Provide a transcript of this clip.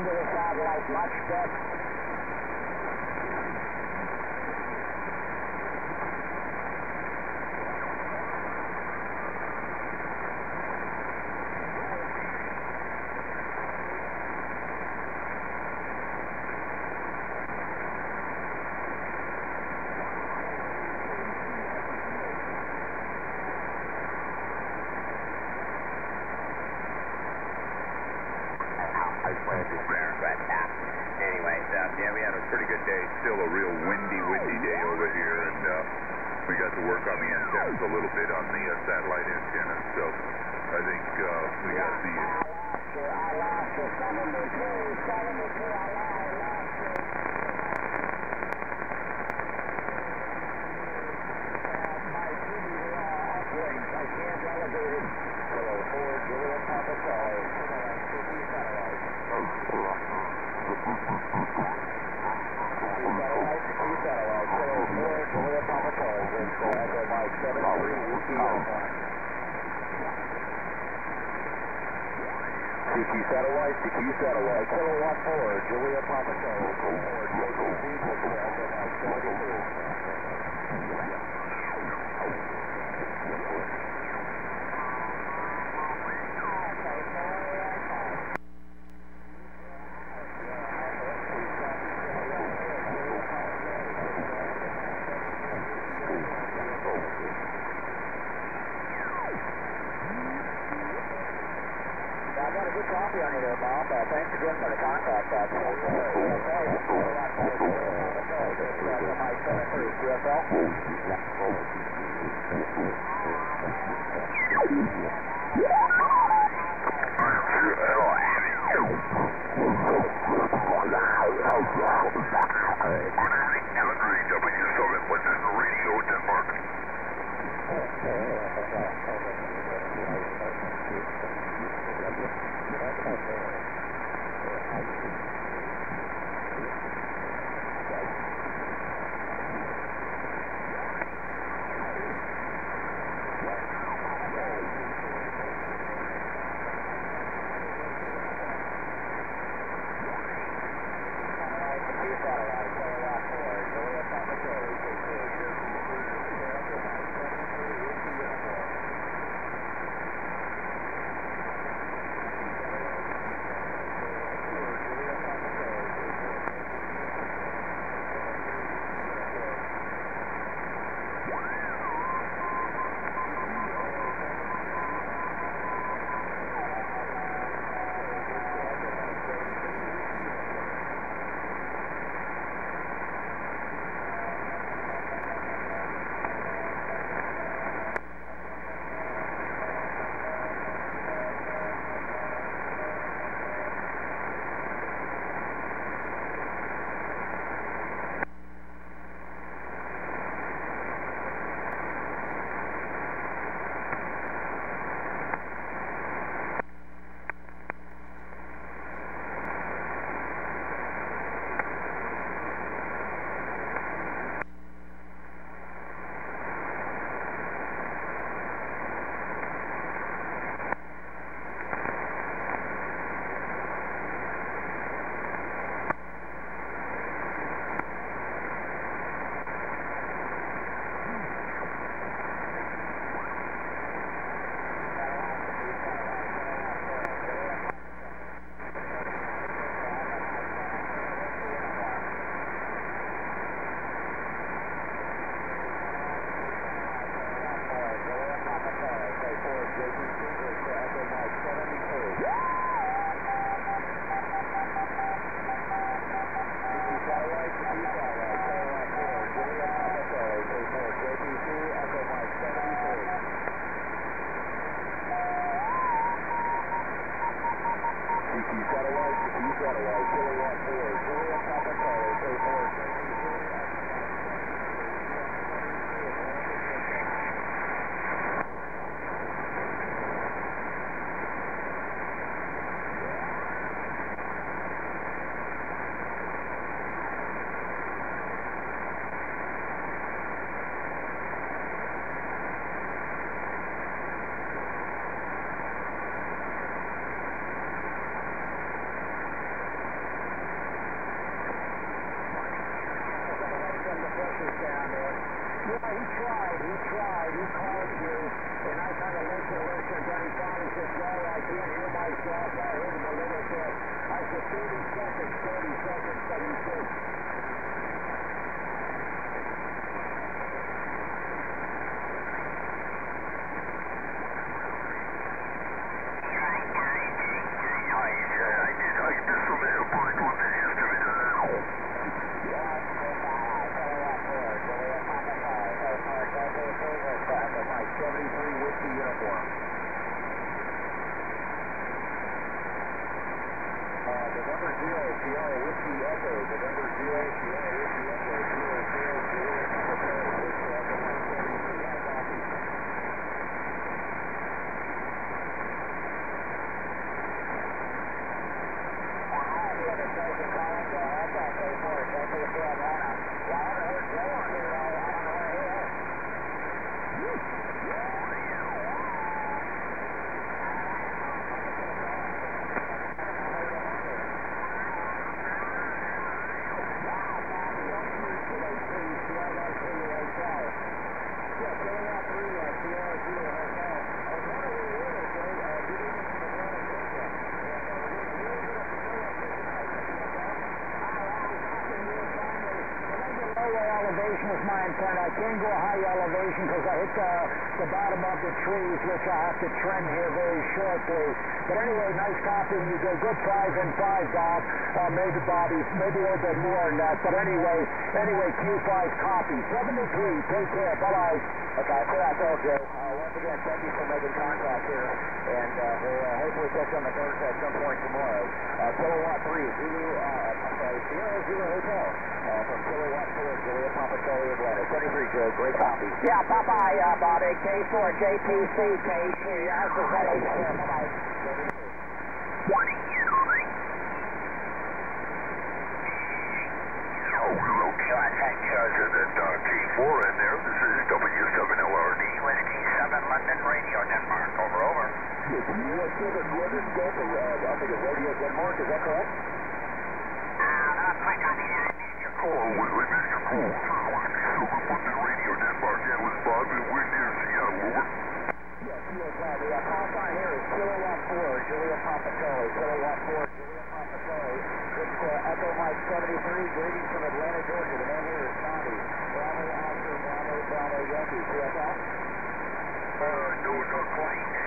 the satellite much better. Anyway, yeah, we had a pretty good day. Still a real windy day over here, and we got to work on the antennas a little bit on the satellite antennas. So I think we got the. I lost you. 72, I lost you. My TV upgrades. I can't elevate it. Hello, Ford, Julia, Papa Charlie. CQ satellite, Kilowatt 4, Julia Papa Charlie, Ford, copy on you there, Bob. Thanks again for the contact. W7 was in Radio Denmark. tried. He called you, and I kind of listened, then he finally said, Joe, I can't hear myself. I heard him a little bit. I said, 30 seconds, but he said, I can't go high elevation because I hit the bottom of the trees, which I have to trim here very shortly. But anyway, nice copy. You go good 5 and 5, Bob. Maybe Bobby, maybe a little bit more than that. But anyway, Q5 copy. 73. Take care. Bye-bye. Okay, that's all, Joe. Once again, thank you for making contact here, and we'll hopefully catch on the course at some point tomorrow. Kilowatt 3, Sierra Zulu Hotel, from Kilowatt 4, Julia Papa Charlie Atlanta. 73, Joe, great copy. Yeah, bye-bye, Bobby. K4, JPC, KC, bye-bye. Contact charge of that K4 in there. This is W7LRD, Whiskey 7 London Radio Denmark. Over. Yes, U.S. 7 London Delta, I think it's Radio Denmark, is that correct? Not quite on the end. We missed your call. 7 London Radio Denmark, yeah, with Bob, and we're near Seattle, over. Yes, the call sign here is Kilowatt 4, Julia Papa Charlie, Kilowatt 4, Julia Papa Charlie. It's Echo Mike 73, greetings from Atlanta, Georgia. The name here is Tommy. Bravo, Oscar, Bravo, Yankee. CFL? No, not quite.